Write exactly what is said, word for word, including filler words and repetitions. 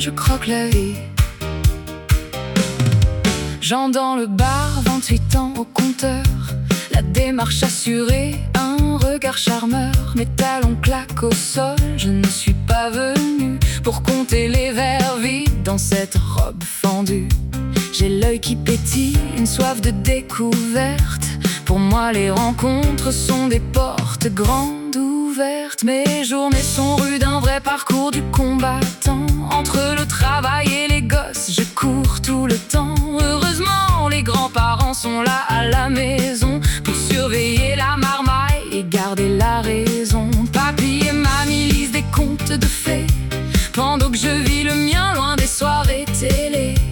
je croque la vie. Jean dans le bar, vingt-huit ans au compteur, la démarche assurée, un regard charmeur. Mes talons claquent au sol, je ne suis pas venu pour compter les verres vides dans cette robe fendue. J'ai l'œil qui pétille, une soif de découverte. Pour moi les rencontres sont des portes grandes ouvertes. Mes journées sont rudes, un vrai parcours du combattant. Entre le travail et les gosses, je cours tout le temps. Heureusement les grands-parents sont là à la maison pour surveiller la marmaille et garder la raison. Papy et mamie lisent des contes de fées pendant que je vis le mien loin des soirées télé.